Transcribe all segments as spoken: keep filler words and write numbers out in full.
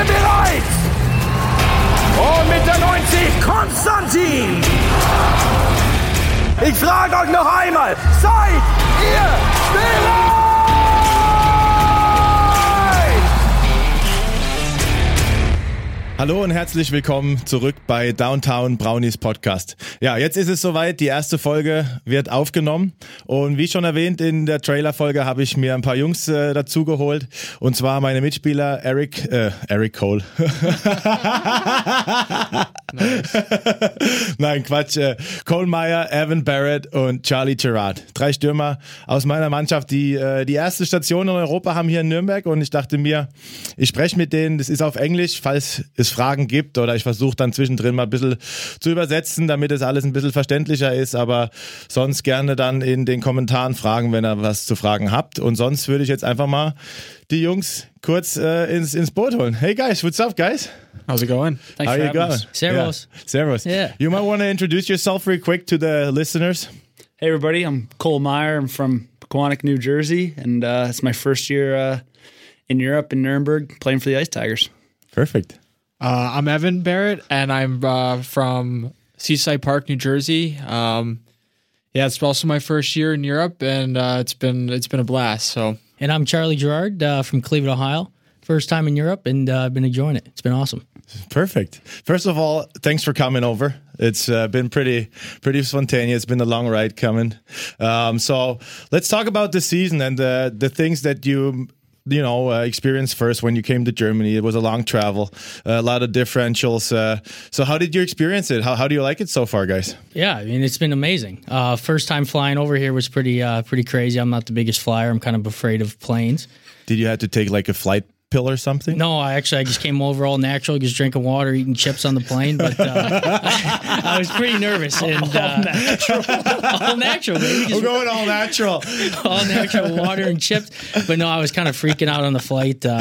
ihr bereit? Und mit der neunzig Konstantin. Ich frage euch noch einmal, seid ihr bereit? Hallo und herzlich willkommen zurück bei Downtown Brownies Podcast. Ja, jetzt ist es soweit, die erste Folge wird aufgenommen und wie schon erwähnt in der Trailer-Folge habe ich mir ein paar Jungs äh, dazu geholt und zwar meine Mitspieler Eric, äh, Eric Cole. Nein, Quatsch, äh, Cole Meyer, Evan Barrett und Charlie Gerard. Drei Stürmer aus meiner Mannschaft, die äh, die erste Station in Europa haben hier in Nürnberg und ich dachte mir, ich spreche mit denen, das ist auf Englisch, falls es Fragen gibt oder ich versuche dann zwischendrin mal ein bisschen zu übersetzen, damit es alles ein bisschen verständlicher ist, aber sonst gerne dann in den Kommentaren fragen, wenn ihr was zu fragen habt und sonst würde ich jetzt einfach mal die Jungs kurz äh, ins, ins Boot holen. Hey guys, what's up guys? How's it going? Thanks How for you having going? us. Servus. Yeah. Servus. Yeah. You might want to introduce yourself real quick to the listeners. Hey everybody, I'm Cole Meyer. I'm from Pequannock, New Jersey, and uh, it's my first year uh, in Europe in Nuremberg playing for the Ice Tigers. Perfect. Uh, I'm Evan Barrett, and I'm uh, from Seaside Park, New Jersey. Um, yeah, it's also my first year in Europe, and uh, it's been it's been a blast. So, and I'm Charlie Gerard uh, from Cleveland, Ohio. First time in Europe, and uh, I've been enjoying it. It's been awesome. Perfect. First of all, thanks for coming over. It's uh, been pretty pretty spontaneous. It's been a long ride coming. Um, so let's talk about the season and the the things that you. you know, uh, experience first when you came to Germany. It was a long travel, uh, a lot of differentials. Uh, so how did you experience it? How how do you like it so far, guys? Yeah, I mean, it's been amazing. Uh, first time flying over here was pretty uh, pretty crazy. I'm not the biggest flyer. I'm kind of afraid of planes. Did you have to take like a flight pill or something? No, I actually I just came over all natural, just drinking water, eating chips on the plane. But uh, I, I was pretty nervous. And, all uh, natural. all natural, baby. We're going all natural. all natural water and chips. But no, I was kind of freaking out on the flight. Uh,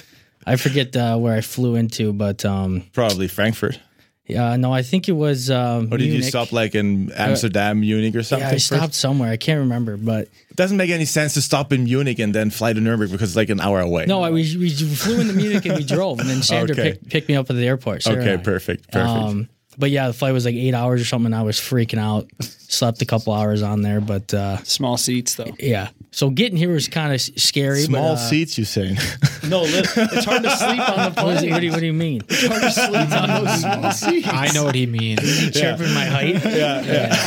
I forget uh, where I flew into, but um, Probably Frankfurt. yeah, no, I think it was. Um, Or did you Munich. stop like in Amsterdam, Munich or something? Yeah, I first? stopped somewhere. I can't remember, but It doesn't make any sense to stop in Munich and then fly to Nuremberg because it's like an hour away. no, I, we we flew into Munich and we drove, and then Sandra Okay. picked, picked me up at the airport. Sarah Okay, and I. perfect, perfect. Um, but yeah, the flight was like eight hours or something. And I was freaking out. Slept a couple hours on there, but uh, Small seats though. yeah. So getting here was kind of scary. Small but, uh, seats, you saying? No, it's hard to sleep on the What, is it- plane. what do you, what do you mean? It's hard to sleep on those small seats. I know what he means. Chirping my height. yeah,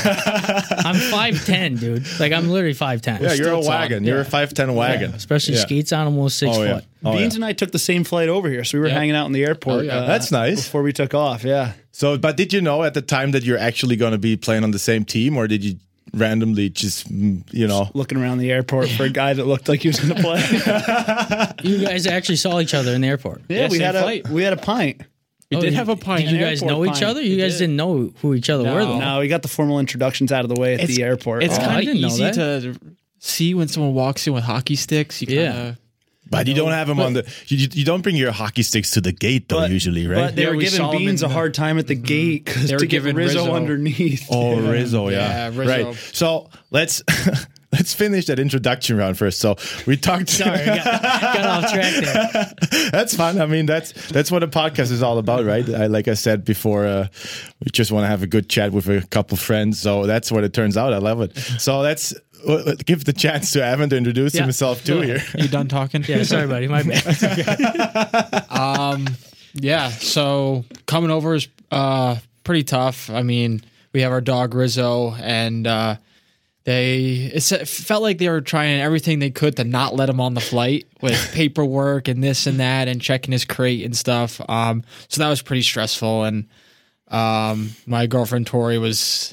yeah. I'm five ten, dude. Like I'm literally five ten. Yeah, you're a Still tall. wagon. You're a five ten wagon. Especially Yeah. skates on, almost six Oh, yeah. foot. Oh, Beans yeah. and I took the same flight over here, so we were Yeah. hanging out in the airport. Oh, yeah. uh, That's nice. Before we took off, yeah. So, but did you know at the time that you're actually going to be playing on the same team, or did you randomly just, mm, you know? Looking around the airport for a guy that looked like he was going to play. You guys actually saw each other in the airport. yeah, Yeah, we same had flight. a we had a pint. We Oh, did you- have a pint. Did you An guys airport know each pint. other? You We guys did. didn't know who each other were, though. No, we got the formal introductions out of the way at the airport. It's Oh, I kind of didn't know easy that. to see when someone walks in with hockey sticks. You Yeah. kinda, But you don't have them on the. You, you don't bring your hockey sticks to the gate though. But- usually, right? But they Yeah, were we giving saw 'em Beans in a the- hard time at the gate because They were to get giving Rizzo, Rizzo- underneath. Oh, Rizzo, yeah. Yeah, Rizzo. Right. So let's let's finish that introduction round first. So we talked. Sorry, I got, got off track there. That's fun. I mean, that's that's what a podcast is all about, right? I, like I said before, uh, we just want to have a good chat with a couple friends. So that's what it turns out. I love it. So let's uh, give the chance to Evan to introduce Yeah. himself too here. You done talking? Yeah, sorry, buddy. My bad. Um, yeah. So coming over is uh pretty tough. I mean, we have our dog Rizzo, and uh, they it's, it felt like they were trying everything they could to not let him on the flight with paperwork and this and that, and checking his crate and stuff. Um, so that was pretty stressful, and um, my girlfriend Tori was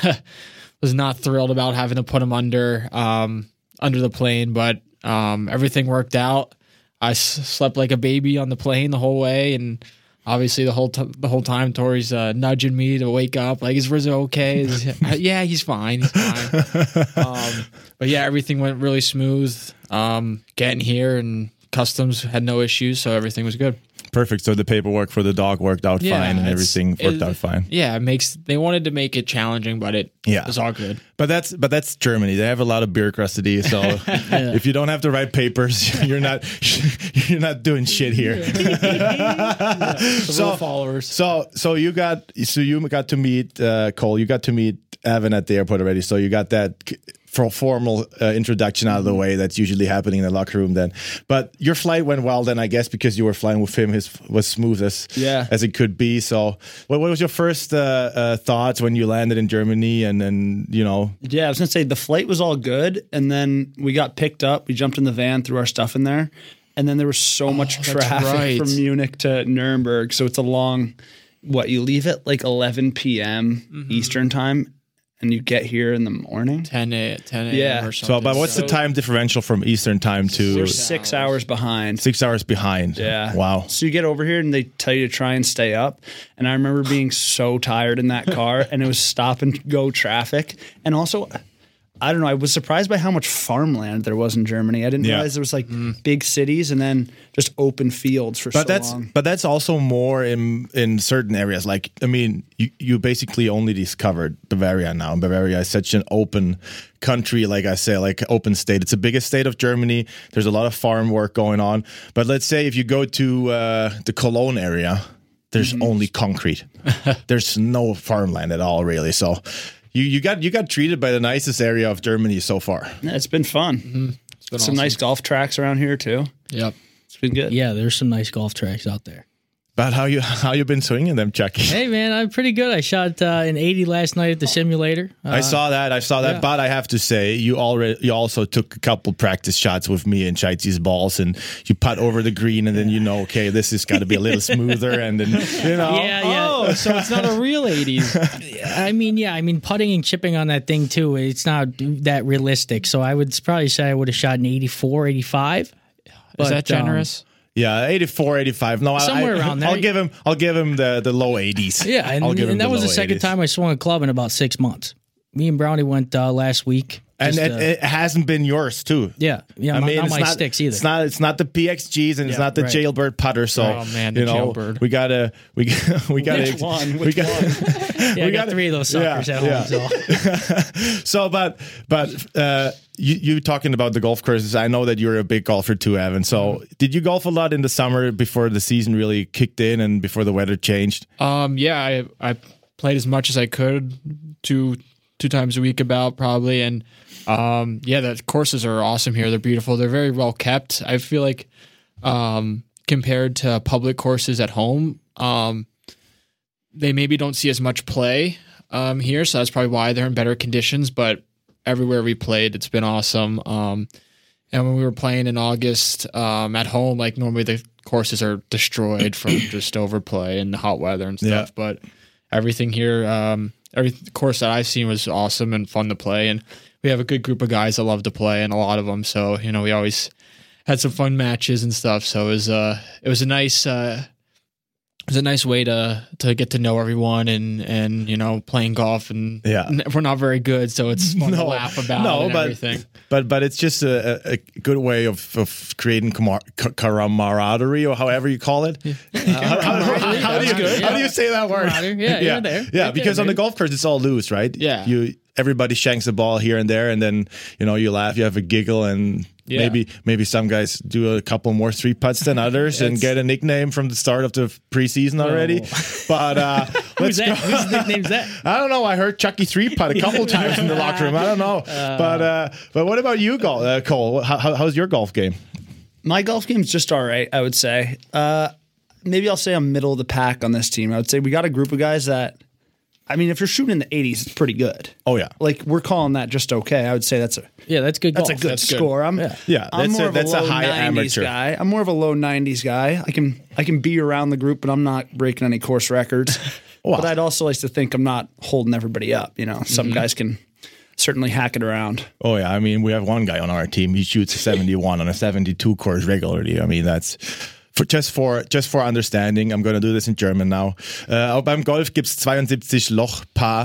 was not thrilled about having to put him under um under the plane, but um, everything worked out. I s- slept like a baby on the plane the whole way, and obviously the whole t- the whole time Tori's uh, nudging me to wake up. Like, is Rizzo okay? Is, yeah, he's fine. He's fine. um, but yeah, everything went really smooth. Um, getting here and customs had no issues, so everything was good. perfect. So the paperwork for the dog worked out Yeah, fine, and it's- everything worked it- out fine. Yeah, it makes they wanted to make it challenging, but it Yeah. was all good. But that's but that's Germany. They have a lot of bureaucracy. So if you don't have the right papers, you're not you're not doing shit here. So followers. So so you got so you got to meet uh, Cole. You got to meet Evan at the airport already. So you got that for formal uh, introduction out of the way. That's usually happening in the locker room then. But your flight went well then, I guess, because you were flying with him. His was smooth as Yeah. as it could be. So what, what was your first uh, uh, thoughts when you landed in Germany? And then you know, Yeah, I was gonna say the flight was all good, and then we got picked up. We jumped in the van, threw our stuff in there, and then there was so much that's traffic right. from Munich to Nuremberg. So it's a long. What you leave at like eleven p.m. Eastern time, and you get here in the morning. ten a ten a.m. Yeah. or so something. but what's the time differential from Eastern time to We're six hours behind. six hours behind? Yeah. Wow. So you get over here and they tell you to try and stay up. And I remember being so tired in that car, and it was stop and go traffic. And also, I don't know, I was surprised by how much farmland there was in Germany. I didn't Yeah. realize there was like big cities and then just open fields for But so that's long. but that's also more in in certain areas. Like I mean, you, you basically only discovered Bavaria now. And Bavaria is such an open country, like I say, like open state. It's the biggest state of Germany. There's a lot of farm work going on. But let's say if you go to uh, the Cologne area, there's only concrete. There's no farmland at all, really. So you you got you got treated by the nicest area of Germany so far. Yeah, it's been fun. It's been Some awesome. nice golf tracks around here too. Yep. It's been good. Yeah, there's some nice golf tracks out there. But how you how you been swinging them, Chucky? Hey man, I'm pretty good. I shot uh, an eighty last night at the simulator. Uh, I saw that. I saw that. yeah. But I have to say, you already you also took a couple practice shots with me and Chaichi's balls, and you putt over the green, and then you know, okay, this has got to be a little smoother, and then you know, Yeah, yeah. Oh, so it's not a real eighties. I mean, yeah, I mean, putting and chipping on that thing too, it's not that realistic. So I would probably say I would have shot an eighty-four, eighty-five. Is But, that um, generous? yeah, eighty-four, eighty-five. No, I- Somewhere I, around there. I'll give him. I'll give him the, the low eighties. Yeah, and, I'll give him and that the was the low second eighties. time I swung a club in about six months. Me and Brownie went uh, last week. And Just, it, uh, it hasn't been yours too. yeah, yeah, I my- mean, not it's my not sticks either. It's not. It's not the P X Gs, and it's Yeah, not the right. jailbird putter. So, Oh, man, the you know, jailbird. we gotta, we we gotta. Which one? we Which got, yeah, I we got gotta- three of those yeah, suckers at home. yeah. So. So, but but uh, you you talking about the golf courses? I know that you're a big golfer too, Evan. So, Mm-hmm. did you golf a lot in the summer before the season really kicked in and before the weather changed? Um, yeah, I I played as much as I could, two two times a week about probably, and um, yeah, the courses are awesome here. They're beautiful. They're very well kept. I feel like um, compared to public courses at home, um, they maybe don't see as much play um, here, so that's probably why they're in better conditions. But everywhere we played, it's been awesome. Um, and when we were playing in August um, at home, like normally the courses are destroyed from just overplay and hot weather and stuff. Yeah. But everything here, um, every course that I've seen was awesome and fun to play. And we have a good group of guys that love to play, and a lot of them. So you know, we always had some fun matches and stuff. So it was uh, it was a nice. Uh, It was a nice way to to get to know everyone and and you know playing golf and Yeah. n- we're not very good, so it's fun to No, laugh about no, and but everything. but but it's just a, a a good way of, of creating camar- ca- camaraderie or however you call it. Uh, how, how- how- how do you, good, how do yeah. you say that word? Camaraderie, yeah, you're there. Yeah, Right because there, on the baby. golf course it's all loose, right? Yeah. you everybody shanks the ball here and there, and then you know you laugh, you have a giggle, and Yeah. maybe maybe some guys do a couple more three putts than others and get a nickname from the start of the preseason already. But uh, let's Who's that? go. Whose nickname's that? I don't know. I heard Chucky three putt a couple times in the locker room. I don't know. but uh, but what about you, Cole? Uh, Cole, how, how- how's your golf game? My golf game's just all right, I would say. Uh, maybe I'll say I'm middle of the pack on this team. I would say we got a group of guys that, I mean, if you're shooting in the eighties, it's pretty good. Oh yeah, Like we're calling that just okay. I would say that's a Yeah, that's good golf. that's a good That's good. score. I'm Yeah, I'm that's more a- of a that's a low high nineties amateur. guy. I'm more of a low nineties guy. I can I can be around the group, but I'm not breaking any course records. Wow. But I'd also like to think I'm not holding everybody up. You know, some guys can certainly hack it around. oh yeah. I mean, we have one guy on our team. He shoots a seventy-one on a seventy-two course regularly. I mean, that's. For, just for just for understanding, I'm going to do this in German now. Äh, auch beim Golf gibt es zweiundsiebzig Lochpaar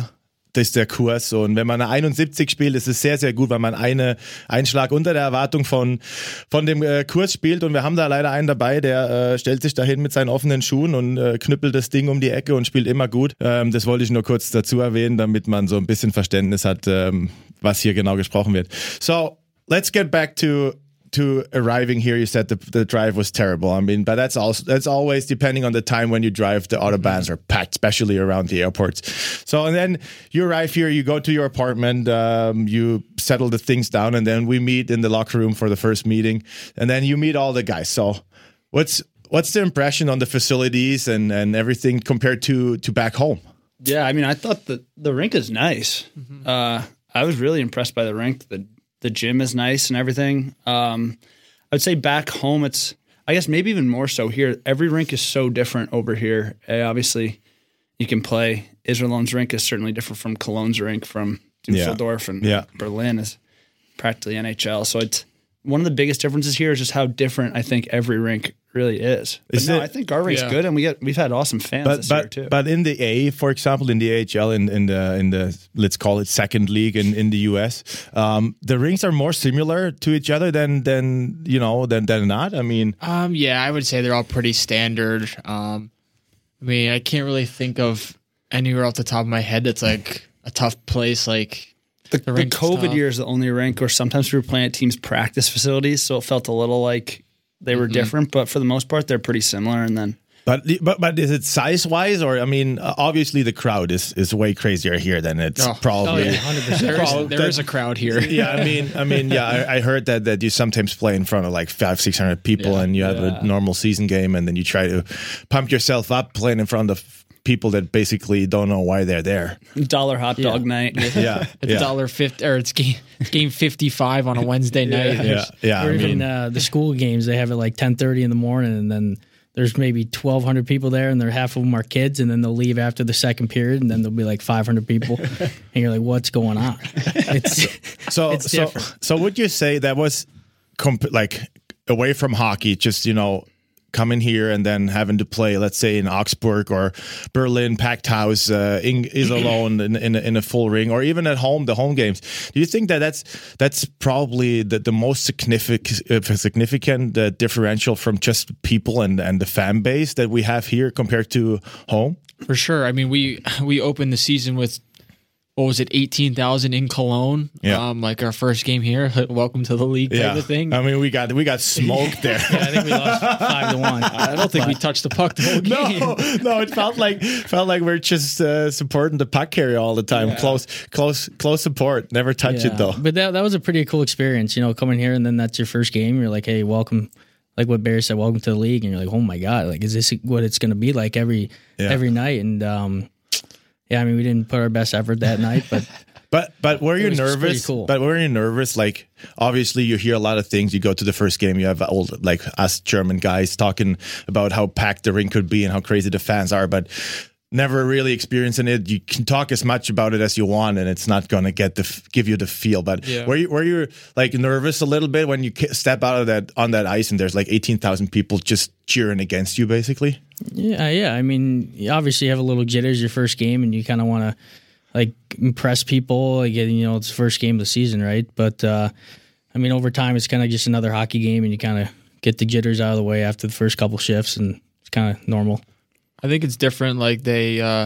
das ist der Kurs. So. Und wenn man eine einundsiebzig spielt, ist es sehr, sehr gut, weil man eine, einen Schlag unter der Erwartung von, von dem äh, Kurs spielt. Und wir haben da leider einen dabei, der äh, stellt sich dahin mit seinen offenen Schuhen und äh, knüppelt das Ding um die Ecke und spielt immer gut. Ähm, das wollte ich nur kurz dazu erwähnen, damit man so ein bisschen Verständnis hat, ähm, was hier genau gesprochen wird. So, let's get back to to arriving here. You said the the drive was terrible. I mean, but that's also that's always depending on the time when you drive. The autobahns are packed, especially around the airports. So, and then you arrive here, you go to your apartment, um, you settle the things down, and then we meet in the locker room for the first meeting, and then you meet all the guys. So, what's what's the impression on the facilities and and everything compared to to back home? Yeah, I mean, I thought the the rink is nice. Mm-hmm. Uh, I was really impressed by the rink. The The gym is nice and everything. Um, I would say back home, it's, I guess maybe even more so here. Every rink is so different over here. Uh, obviously, you can play. Iserlohn's rink is certainly different from Cologne's rink, from Dusseldorf, yeah. and yeah. Berlin is practically N H L. So it's one of the biggest differences here is just how different I think every rink really is. But is no, it, I think our rink's yeah. good, and we get we've had awesome fans but, this but, year too. But in the A, for example, in the A H L, in, in the in the let's call it second league in, in the U S, um, the rinks are more similar to each other than than you know than than not. I mean, um, yeah, I would say they're all pretty standard. Um, I mean, I can't really think of anywhere off the top of my head that's like a tough place like. The, the, the COVID tough. year is the only rink where sometimes we were playing at teams' practice facilities, so it felt a little like they were mm-hmm. different. But for the most part, they're pretty similar. And then, but but but is it size wise, or I mean, obviously the crowd is, is way crazier here than it's oh. probably. Oh, yeah, one hundred percent. There, is, there is a crowd here. Yeah, I mean, I mean, yeah, I, I heard that that you sometimes play in front of like five, six hundred people, yeah, and you have yeah. a normal season game, and then you try to pump yourself up playing in front of people that basically don't know why they're there. Dollar hot dog yeah. night. Yeah, it's yeah. dollar fifty, or it's game, it's game fifty-five on a Wednesday night. Yeah, yeah. Or I even mean, uh, the school games, they have it like ten thirty in the morning, and then there's maybe twelve hundred people there, and they're half of them are kids, and then they'll leave after the second period, and then there'll be like five hundred people, and you're like, what's going on? It's so it's so different. so. Would you say that was comp- like away from hockey? Just you know. Coming here and then having to play, let's say in Augsburg or Berlin, packed house, uh, in, Iserlohn in, in, in a full ring, or even at home, the home games. Do you think that that's that's probably the, the most significant uh, significant uh, differential from just people and, and the fan base that we have here compared to home? For sure. I mean, we we opened the season with, what was it, eighteen thousand in Cologne? Yeah. Um, like our first game here, welcome to the league type Yeah. of thing. I mean, we got we got smoked there. Yeah, I think we lost five to one. I don't think we touched the puck the whole game. No, no, it felt like felt like we're just uh, supporting the puck carrier all the time. Yeah. Close, close, close support. Never touch Yeah. it though. But that that was a pretty cool experience, you know, coming here and then that's your first game. You're like, hey, welcome. Like what Barry said, welcome to the league, and you're like, oh my god, like is this what it's going to be like every Yeah. every night? And um, yeah, I mean, we didn't put our best effort that night, but. But but were you was just pretty nervous? cool. But were you nervous? Like obviously you hear a lot of things. You go to the first game, you have old like us German guys talking about how packed the rink could be and how crazy the fans are, but never really experiencing it. You can talk as much about it as you want, and it's not going to get the give you the feel. But Yeah. were you were you like nervous a little bit when you ki- step out of that on that ice and there's like eighteen thousand people just cheering against you, basically? Yeah, yeah. I mean, you obviously have a little jitters your first game, and you kind of want to like impress people. Like, you know, it's the first game of the season, right? But uh, I mean, over time, it's kind of just another hockey game, and you kind of get the jitters out of the way after the first couple shifts, and it's kind of normal. I think it's different. Like they uh,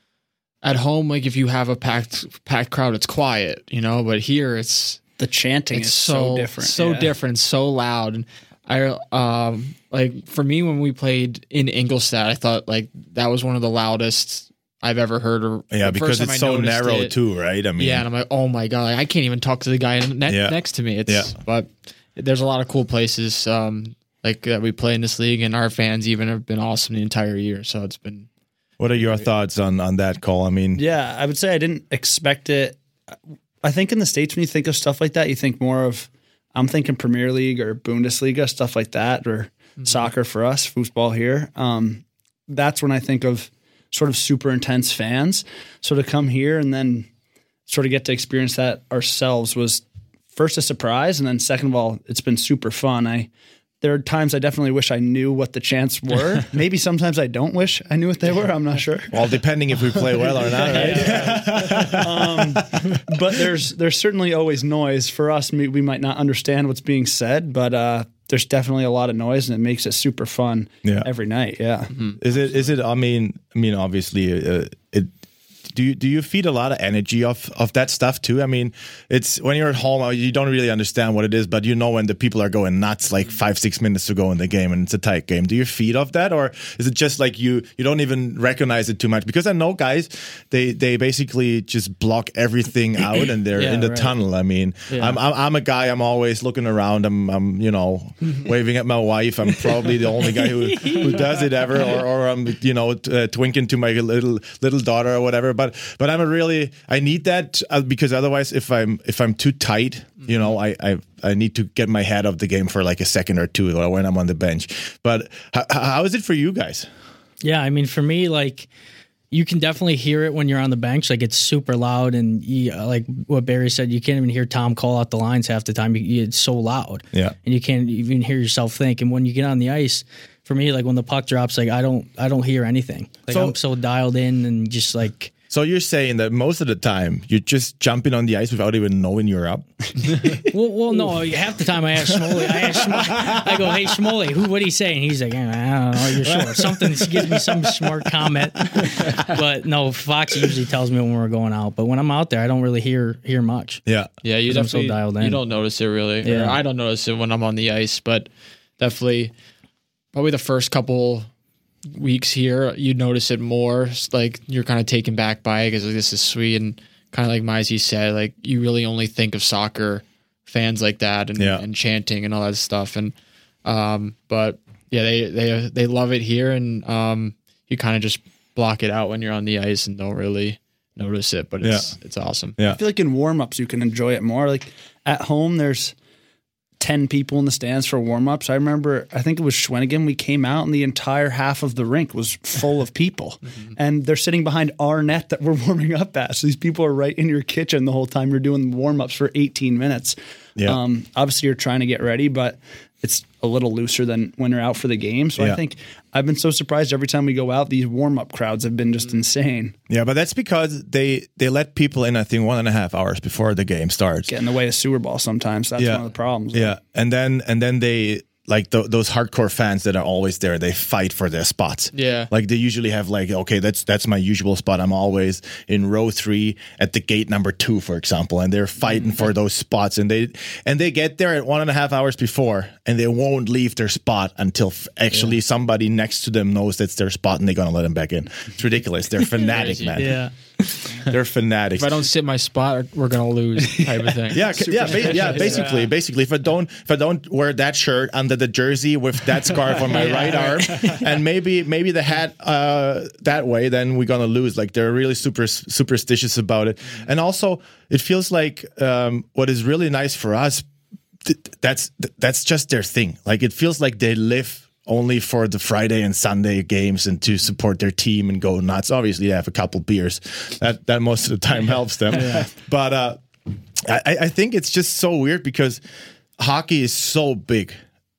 at home, like if you have a packed packed crowd, it's quiet, you know. But here, it's the chanting it's is so, so different. so yeah. different, so loud. And I um like for me when we played in Ingolstadt, I thought like that was one of the loudest I've ever heard. Or Yeah, the because first time it's I so noticed narrow it. too, right? I mean, Yeah, and I'm like, oh my god, like, I can't even talk to the guy ne- Yeah. next to me. It's Yeah. but there's a lot of cool places um like that we play in this league, and our fans even have been awesome the entire year. So it's been. What are your thoughts on, on that, Cole? I mean, Yeah, I would say I didn't expect it. I think in the States, when you think of stuff like that, you think more of, I'm thinking Premier League or Bundesliga, stuff like that, or mm-hmm. soccer for us, football here. Um, that's when I think of sort of super intense fans. So to come here and then sort of get to experience that ourselves was first a surprise, and then second of all, it's been super fun. I there are times I definitely wish I knew what the chants were. Maybe sometimes I don't wish I knew what they were. I'm not sure. Well, depending if we play well or not, right? um, but there's there's certainly always noise. For us, we, we might not understand what's being said, but uh, there's definitely a lot of noise, and it makes it super fun Yeah. every night. Yeah. Mm-hmm. Is it? Is it? I mean, I mean, obviously, uh, it. Do you do you feed a lot of energy off of that stuff too? I mean, it's when you're at home, you don't really understand what it is, but you know when the people are going nuts, like five six minutes to go in the game, and it's a tight game. Do you feed off that, or is it just like you you don't even recognize it too much? Because I know guys, they they basically just block everything out, and they're Yeah, in the right. tunnel. I mean, Yeah. I'm, I'm I'm a guy. I'm always looking around. I'm I'm you know waving at my wife. I'm probably the only guy who who does it ever, or or I'm you know t- uh, twinking to my little little daughter or whatever. But but I'm a really I need that uh, because otherwise, if I'm if I'm too tight, you know, I, I I need to get my head off the game for like a second or two or when I'm on the bench. But h- how is it for you guys? Yeah, I mean, for me, like, you can definitely hear it when you're on the bench. Like, it's super loud, and you, like what Barry said, you can't even hear Tom call out the lines half the time. You, it's so loud, Yeah. and you can't even hear yourself think. And when you get on the ice, for me, like when the puck drops, like I don't, I don't hear anything. Like So- I'm so dialed in and just like. So you're saying that most of the time you're just jumping on the ice without even knowing you're up? Well, well, no. Half the time I ask Schmoley, I ask Schmoley, I go, "Hey, Schmoley, who? What are you saying?" He's like, "I don't know. You're sure." Something gives me some smart comment, but no. Fox usually tells me when we're going out. But when I'm out there, I don't really hear hear much. Yeah. Yeah, you 'Cause I'm so definitely dialed in. you don't notice it really. Yeah. Or I don't notice it when I'm on the ice, but definitely probably the first couple weeks here, you notice it more. It's like you're kind of taken back by it because like, this is sweet, and kind of like Mizey said, like you really only think of soccer fans like that and, Yeah. and chanting and all that stuff. And um, but yeah, they they they love it here, and um, you kind of just block it out when you're on the ice and don't really notice it. But it's it's awesome. Yeah. I feel like in warm-ups you can enjoy it more. Like at home, there's ten people in the stands for warm-ups. I remember, I think it was Schwennigan, we came out and the entire half of the rink was full of people. Mm-hmm. And they're sitting behind our net that we're warming up at. So these people are right in your kitchen the whole time you're doing warm-ups for eighteen minutes. Yeah. Um, obviously, you're trying to get ready, but it's a little looser than when you're out for the game. So Yeah. I think I've been so surprised every time we go out, these warm-up crowds have been just insane. Yeah, but that's because they they let people in, I think, one and a half hours before the game starts. Get in the way of sewer ball sometimes. That's Yeah. one of the problems. Yeah, and then and then they like th- those hardcore fans that are always there. They fight for their spots. Yeah. like they usually have like, okay, that's that's my usual spot. I'm always in row three at the gate number two, for example, and they're fighting for those spots. And they and they get there at one and a half hours before, and they won't leave their spot until f- actually somebody next to them knows that's their spot, and they're gonna let them back in. It's ridiculous. They're fanatic, Crazy. man. Yeah. They're fanatics. If I don't sit my spot, we're gonna lose, type of thing. Yeah, c- yeah, ba- yeah. Basically, basically, if I don't, if I don't wear that shirt under the jersey with that scarf on my right arm, and maybe maybe the hat uh, that way, then we're gonna lose. Like they're really super superstitious about it, and also it feels like um, what is really nice for us. Th- that's th- that's just their thing. Like it feels like they live only for the Friday and Sunday games and to support their team and go nuts. Obviously, they have a couple beers. That that most of the time helps them. But uh, I, I think it's just so weird because hockey is so big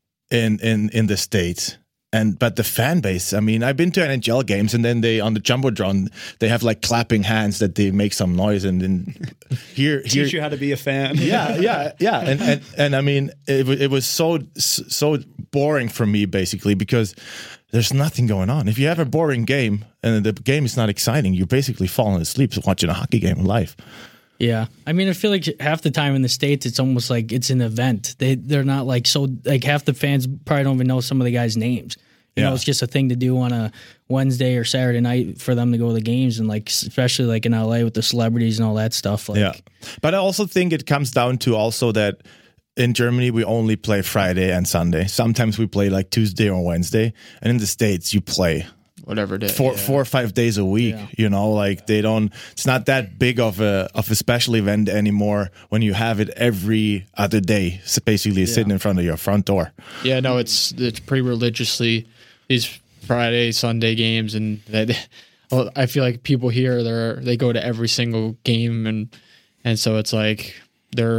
in in in the States. And but the fan base, I mean, I've been to N H L games, and then they on the jumbotron they have like clapping hands that they make some noise, and then here here Teach you how to be a fan. yeah, yeah, yeah, and and and I mean, it wa- it was so so boring for me basically because there's nothing going on. If you have a boring game and the game is not exciting, you're basically falling asleep watching a hockey game live. Yeah, I mean, I feel like half the time in the States, it's almost like it's an event. They they're not like so like half the fans probably don't even know some of the guys' names. You Yeah. know, it's just a thing to do on a Wednesday or Saturday night for them to go to the games, and like especially like in L A with the celebrities and all that stuff. Like, Yeah, but I also think it comes down to also that in Germany we only play Friday and Sunday. Sometimes we play like Tuesday or Wednesday, and in the States you play Whatever day. four four or five days a week. Yeah. You know, like they don't. It's not that big of a of a special event anymore when you have it every other day. So basically, sitting in front of your front door. Yeah, no, it's it's pretty religiously these Friday, Sunday games, and that well, I feel like people here they're they go to every single game, and and so it's like they're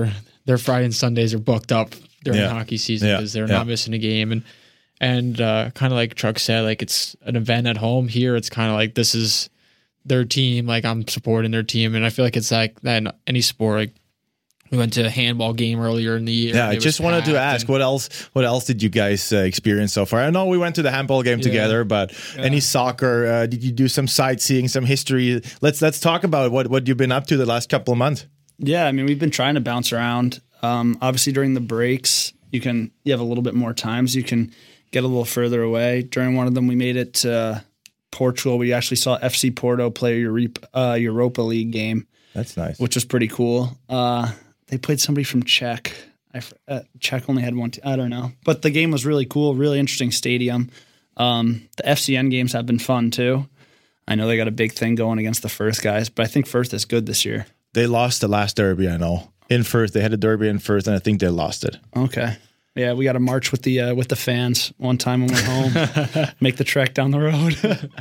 their Friday and Sundays are booked up during Yeah. hockey season Yeah. because they're Yeah. not missing a game. And and uh, kind of like Chuck said, like it's an event at home. Here, it's kind of like this is their team. Like I'm supporting their team, and I feel like it's like that in any sport. Like we went to a handball game earlier in the year. Yeah, and I it was just wanted to packed, ask and- what else. What else did you guys uh, experience so far? I know we went to the handball game together, but any soccer? Uh, did you do some sightseeing, some history? Let's let's talk about what what you've been up to the last couple of months. Yeah, I mean, we've been trying to bounce around. Um, obviously, during the breaks, you can you have a little bit more time, so you can get a little further away. During one of them, we made it to Portugal. We actually saw F C Porto play a Europa, uh, Europa League game, That's nice. which was pretty cool. Uh, they played somebody from Czech. I, f- uh, Czech only had one. T- I don't know, but the game was really cool. Really interesting stadium. Um, the F C N games have been fun too. I know they got a big thing going against the Firth guys, but I think Firth is good this year. They lost the last derby, I know. In Firth, they had a derby in Firth, and I think they lost it. Okay. Yeah, we got to march with the uh, with the fans one time when we're home, make the trek down the road.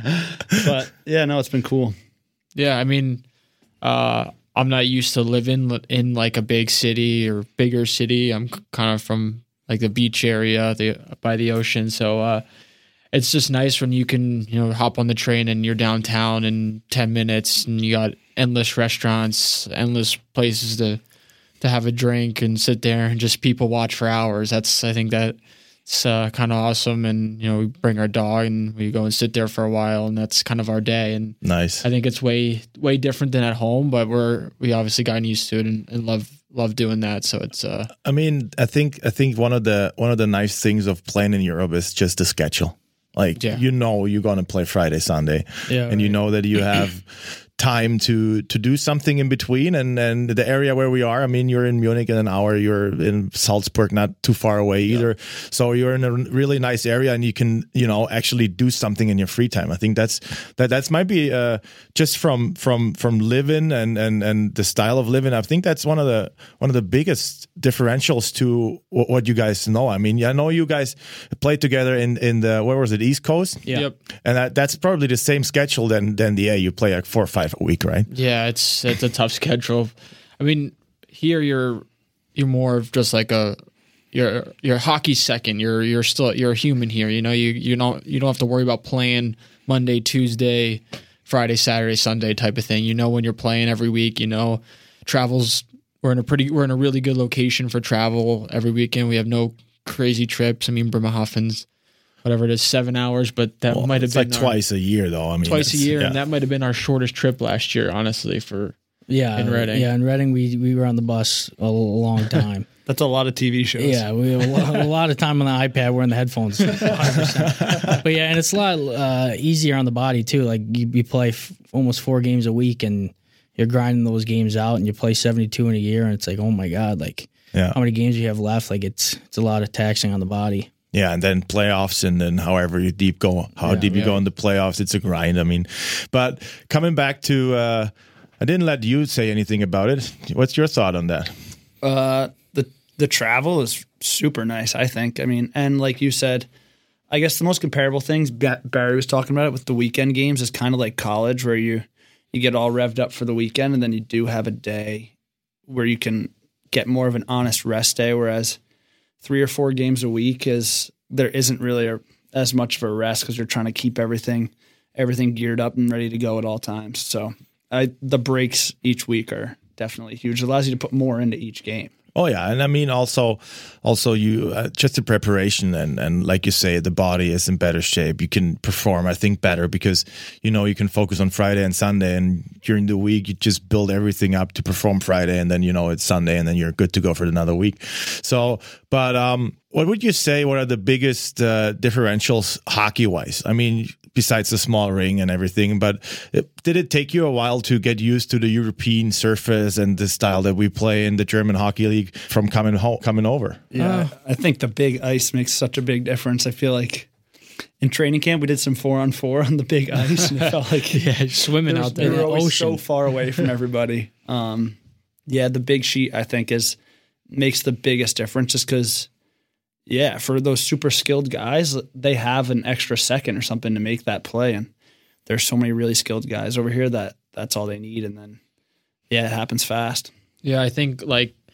But yeah, no, it's been cool. Yeah, I mean, uh, I'm not used to living li- in like a big city or bigger city. I'm c- kind of from like the beach area, the by the ocean. So uh, it's just nice when you can, you know, hop on the train and you're downtown in ten minutes, and you got endless restaurants, endless places to to have a drink and sit there and just people watch for hours. That's I think that. It's uh, kind of awesome, and you know we bring our dog and we go and sit there for a while, and that's kind of our day. And Nice. I think it's way way different than at home, but we're we obviously gotten used to it and, and love love doing that. So it's uh I mean, I think I think one of the one of the nice things of playing in Europe is just the schedule. Like Yeah. you know you're gonna play Friday, Sunday, Yeah, and you right. know that you have time to to do something in between. And and the area where we are, I mean, you're in Munich in an hour, you're in Salzburg, not too far away either. So you're in a really nice area, and you can you know actually do something in your free time. I think that's that that's might be uh, just from from from living and and and the style of living. I think that's one of the one of the biggest differentials to wh- what you guys know. I mean, I know you guys played together in in the where was it, East Coast? Yeah. Yep. And that, that's probably the same schedule than than the A. You play like four or five a week, right? Yeah, it's it's a tough schedule. I mean, here you're you're more of just like a you're you're hockey second. You're you're still you're a human here. You know, you you don't you don't have to worry about playing Monday, Tuesday, Friday, Saturday, Sunday type of thing. You know when you're playing every week. You know, travels. We're in a pretty we're in a really good location for travel every weekend. We have no crazy trips. I mean, Bremerhaven's whatever it is, seven hours, but that Well, might have it's been like our- twice a year, though. I mean, twice a it's- year, yeah. and that might have been our shortest trip last year, honestly. For Yeah, in Reading. Yeah, in Reading, we we were on the bus a l- long time. That's a lot of T V shows. Yeah, we have a lot, a lot of time on the iPad. We're in the headphones, one hundred percent. But yeah, and it's a lot uh, easier on the body too. Like you, you play f- almost four games a week, and you're grinding those games out, and you play seventy-two in a year, and it's like, oh my god, like Yeah. how many games you have left? Like it's it's a lot of taxing on the body. Yeah, and then playoffs, and then however you deep go, how Yeah, deep you yeah. go in the playoffs, it's a grind. I mean, but coming back to, uh, I didn't let you say anything about it. What's your thought on that? Uh, the the travel is super nice, I think. I mean, and like you said, I guess the most comparable things Ba- Barry was talking about it with the weekend games is kind of like college, where you you get all revved up for the weekend, and then you do have a day where you can get more of an honest rest day. Whereas three or four games a week is there isn't really a, as much of a rest because you're trying to keep everything everything geared up and ready to go at all times. So I, the breaks each week are definitely huge. It allows you to put more into each game. Oh yeah, and I mean also, also you uh, just the preparation and and like you say, the body is in better shape. You can perform, I think, better because you know you can focus on Friday and Sunday, and during the week you just build everything up to perform Friday, and then you know it's Sunday, and then you're good to go for another week. So, but um, what would you say? What are the biggest uh, differentials hockey wise? I mean, besides the small ring and everything, but it, did it take you a while to get used to the European surface and the style that we play in the German Hockey League from coming home, coming over? Yeah, I think the big ice makes such a big difference. I feel like in training camp we did some four on four on the big ice, and it felt like yeah, swimming There's- out there. we were the always ocean. so far away from everybody. Um, yeah, the big sheet I think is makes the biggest difference, just because. Yeah, for those super skilled guys, they have an extra second or something to make that play, and there's so many really skilled guys over here that that's all they need, and then yeah, it happens fast. Yeah, I think like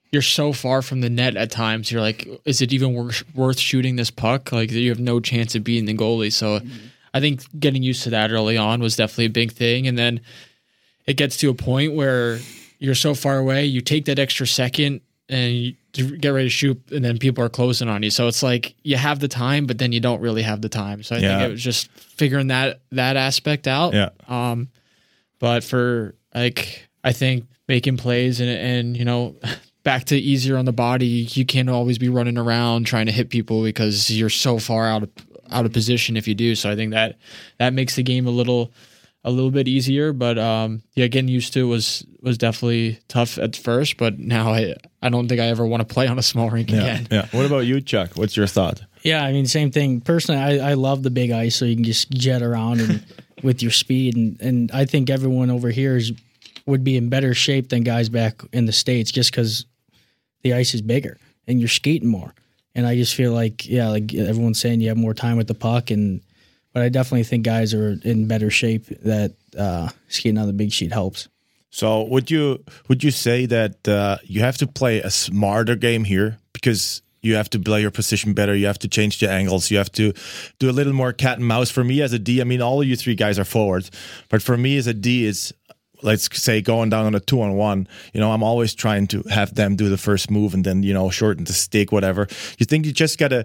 you're so far from the net at times. You're like, is it even worth, worth shooting this puck? Like, you have no chance of beating the goalie. So mm-hmm. I think getting used to that early on was definitely a big thing. And then it gets to a point where you're so far away, you take that extra second and you get ready to shoot, and then people are closing on you. So it's like you have the time, but then you don't really have the time. So I yeah. think it was just figuring that that aspect out. Yeah. Um, but for like, I think making plays and and you know, back to easier on the body, you can't always be running around trying to hit people because you're so far out of out of position if you do. So I think that that makes the game a little. a little bit easier, but um, yeah, getting used to it was was definitely tough at first. But now I I don't think I ever want to play on a small rink yeah, again. Yeah. What about you, Chuck? What's your thought? Yeah, I mean, same thing. Personally, I, I love the big ice, so you can just jet around and with your speed, and and I think everyone over here is would be in better shape than guys back in the States, just because the ice is bigger and you're skating more. And I just feel like yeah, like everyone's saying, you have more time with the puck and. But I definitely think guys are in better shape that uh, skating on the big sheet helps. So would you would you say that uh, you have to play a smarter game here because you have to play your position better, you have to change the angles, you have to do a little more cat and mouse? For me as a D, I mean, all of you three guys are forwards, but for me as a D, it's let's say going down on a two on one. You know, I'm always trying to have them do the first move and then you know shorten the stick, whatever. You think you just gotta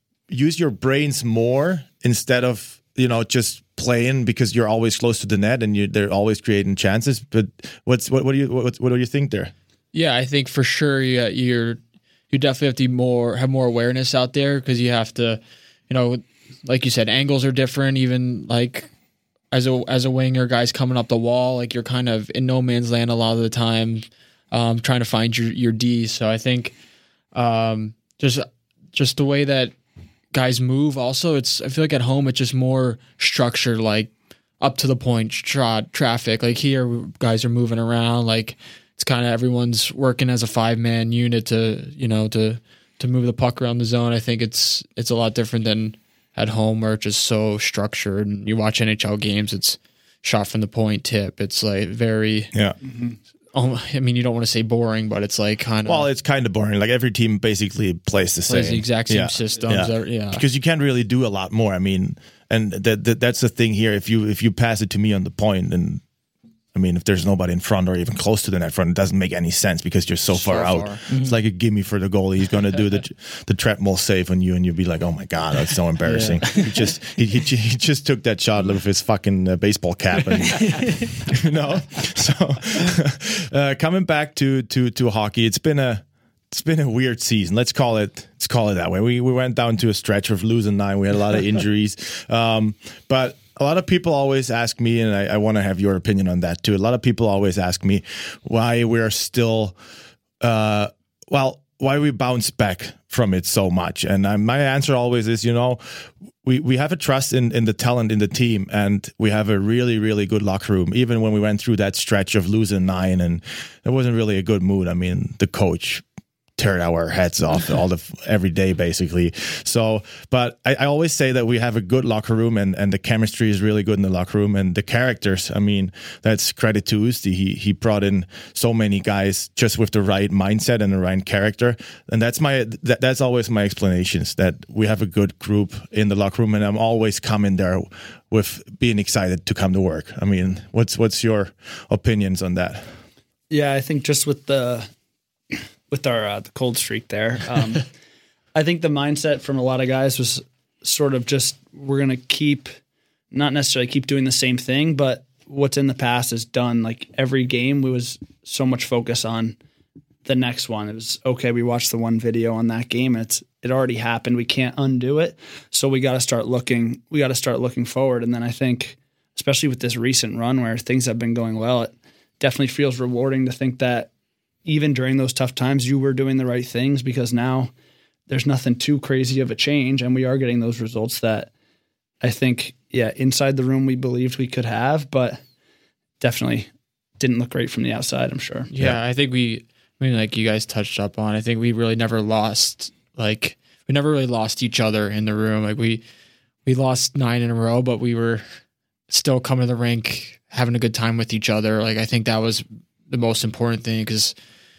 use your brains more instead of you know, just playing because you're always close to the net and you they're always creating chances. But what's what, what do you what, what do you think there? Yeah, I think for sure you, you're you definitely have to be more have more awareness out there because you have to, you know, like you said, angles are different. Even like as a as a winger, guys coming up the wall, like you're kind of in no man's land a lot of the time, um, trying to find your your D. So I think um, just just the way that. Guys move also it's I feel like at home it's just more structured, like up to the point trot traffic. Like here guys are moving around, like it's kind of everyone's working as a five-man unit to you know to to move the puck around the zone. I think it's it's a lot different than at home where it's just so structured. And you watch N H L games, it's shot from the point tip. It's like very yeah mm-hmm. Oh, I mean, you don't want to say boring, but it's like kind of... Well, it's kind of boring. Like every team basically plays the plays same. the exact same yeah. systems. Yeah. Or, yeah. Because you can't really do a lot more. I mean, and that, that that's the thing here. If you if you pass it to me on the point, then I mean, if there's nobody in front or even close to the net front, it doesn't make any sense because you're so, so far out. Far. Mm-hmm. It's like a gimme for the goalie. He's going to do the the treadmill save on you, and you'll be like, "Oh my god, that's so embarrassing." yeah. He just he, he he just took that shot with his fucking uh, baseball cap, and you know. So uh, coming back to to to hockey, it's been a it's been a weird season. Let's call it let's call it that way. We we went down to a stretch of losing nine. We had a lot of injuries, um, but. A lot of people always ask me, and I, I want to have your opinion on that too. A lot of people always ask me why we're still, uh, well, why we bounce back from it so much. And I, my answer always is, you know, we, we have a trust in, in the talent in the team, and we have a really, really good locker room. Even when we went through that stretch of losing nine, and it wasn't really a good mood. I mean, the coach tear our heads off all the every day basically. So, but I, I always say that we have a good locker room, and, and the chemistry is really good in the locker room, and the characters. I mean, that's credit to Usti. He he brought in so many guys just with the right mindset and the right character, and that's my that, that's always my explanations that we have a good group in the locker room, and I'm always coming there with being excited to come to work. I mean, what's what's your opinions on that? Yeah, I think just with the. With our uh, the cold streak there, um, I think the mindset from a lot of guys was sort of just we're gonna keep, not necessarily keep doing the same thing, but what's in the past is done. Like every game, we was so much focus on the next one. It was okay. We watched the one video on that game, and it's it already happened. We can't undo it, so we got to start looking. We got to start looking forward. And then I think, especially with this recent run where things have been going well, it definitely feels rewarding to think that. Even during those tough times, you were doing the right things because now there's nothing too crazy of a change, and we are getting those results that I think, yeah, inside the room we believed we could have, but definitely didn't look great from the outside, I'm sure. Yeah, yeah. I think we, I mean, like you guys touched up on, I think we really never lost, like, we never really lost each other in the room. Like we, we lost nine in a row, but we were still coming to the rink, having a good time with each other. Like, I think that was the most important thing because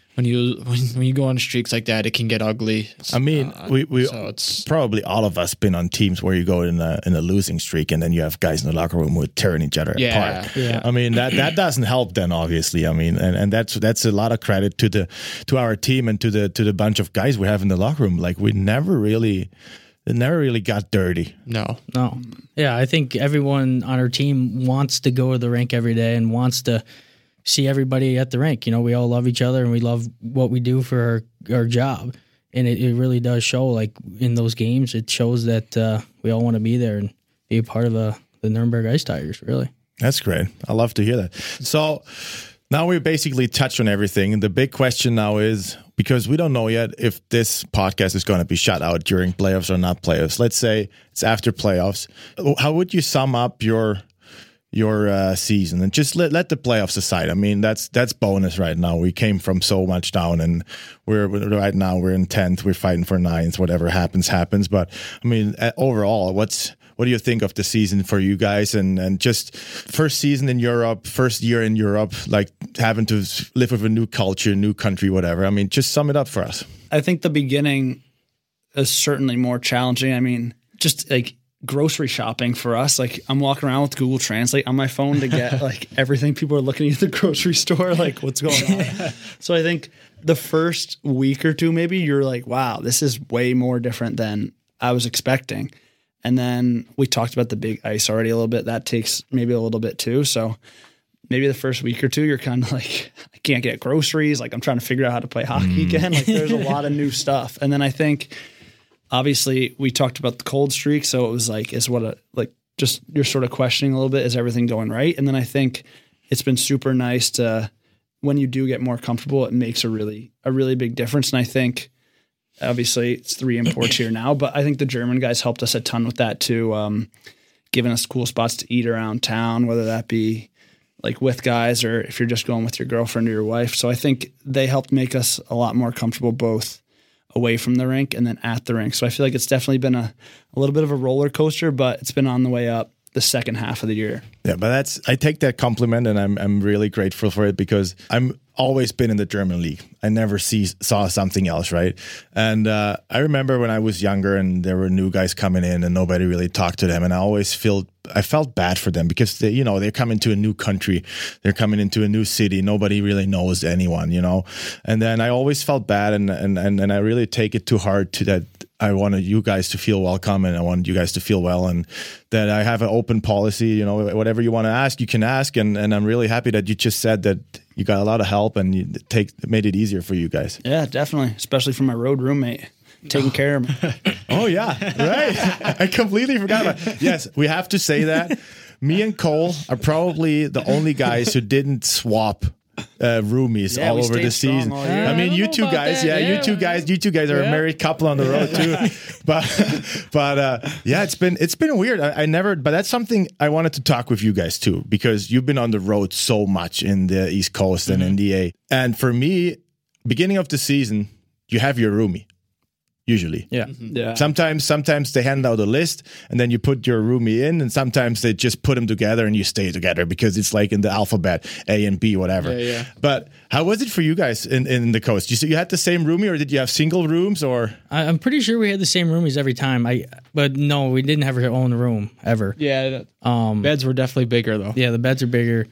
when you when, when you go on streaks like that, it can get ugly. I mean, Uh, we, we so it's probably all of us been on teams where you go in a in a losing streak and then you have guys in the locker room who are tearing each other Yeah, apart. yeah. I mean that that doesn't help then obviously. I mean and, and that's that's a lot of credit to the to our team and to the to the bunch of guys we have in the locker room. Like we never really it never really got dirty. no. No. Yeah, I think everyone on our team wants to go to the rink every day and wants to see everybody at the rink. You know, we all love each other and we love what we do for our, our job. And it, it really does show, like, in those games, it shows that uh, we all want to be there and be a part of the, the Nuremberg Ice Tigers, really. That's great. I love to hear that. So now we basically touched on everything. And the big question now is, because we don't know yet if this podcast is going to be shut out during playoffs or not playoffs. Let's say it's after playoffs. How would you sum up your your uh, season? And just let, let the playoffs aside. I mean, that's that's bonus right now. We came from so much down, and we're right now we're in tenth. We're fighting for ninth. Whatever happens, happens. But I mean, overall, what's what do you think of the season for you guys? And and just first season in Europe, first year in Europe, like having to live with a new culture, new country, whatever. I mean, just sum it up for us. I think the beginning is certainly more challenging. I mean, just like grocery shopping for us. Like I'm walking around with Google Translate on my phone to get like everything. People are looking at the grocery store, like what's going on. So I think the first week or two, maybe you're like, wow, this is way more different than I was expecting. And then we talked about the big ice already a little bit. That takes maybe a little bit too. So maybe the first week or two, you're kind of like, I can't get groceries. Like I'm trying to figure out how to play hockey again. Like there's a lot of new stuff. And then I think, obviously, we talked about the cold streak, so it was like, is what a, like, just you're sort of questioning a little bit, is everything going right? And then I think it's been super nice to, when you do get more comfortable, it makes a really, a really big difference. And I think, obviously, it's three imports here now, but I think the German guys helped us a ton with that too, um, giving us cool spots to eat around town, whether that be like with guys or if you're just going with your girlfriend or your wife. So I think they helped make us a lot more comfortable both away from the rink and then at the rink. So I feel like it's definitely been a, a little bit of a roller coaster, but it's been on the way up the second half of the year. Yeah, but that's I take that compliment and I'm I'm really grateful for it because I'm always been in the German league. I never see saw something else, right? And uh, I remember when I was younger and there were new guys coming in and nobody really talked to them, and I always felt I felt bad for them because they, you know, they're coming to a new country, they're coming into a new city, nobody really knows anyone, you know. And then I always felt bad, and and and, and I really take it too hard to that. I wanted you guys to feel welcome and I wanted you guys to feel well, and that I have an open policy, you know, whatever you want to ask, you can ask. And, and I'm really happy that you just said that you got a lot of help and you take made it easier for you guys. Yeah, definitely. Especially for my road roommate, taking care of me. Oh yeah, right. I completely forgot about it. Yes, we have to say that. Me and Cole are probably the only guys who didn't swap Uh, roomies Yeah, all we over stayed the strong season. all year. I mean, I you don't two know about guys, that. yeah, you Yeah. two guys, you two guys are a Yeah. married couple on the road too. but, but uh, yeah, it's been it's been weird. I, I never, but that's something I wanted to talk with you guys too, because you've been on the road so much in the East Coast and Mm-hmm. N D A. And for me, beginning of the season, you have your roomie. Usually, Yeah. Yeah. Sometimes, sometimes they hand out a list, and then you put your roomie in, and sometimes they just put them together, and you stay together because it's like in the alphabet, A and B, whatever. Yeah, yeah. But how was it for you guys in, in the coast? You so you had the same roomie, or did you have single rooms, or? I, I'm pretty sure we had the same roomies every time. I, but no, we didn't have our own room ever. Yeah, Um, beds were definitely bigger though. yeah, the beds are bigger.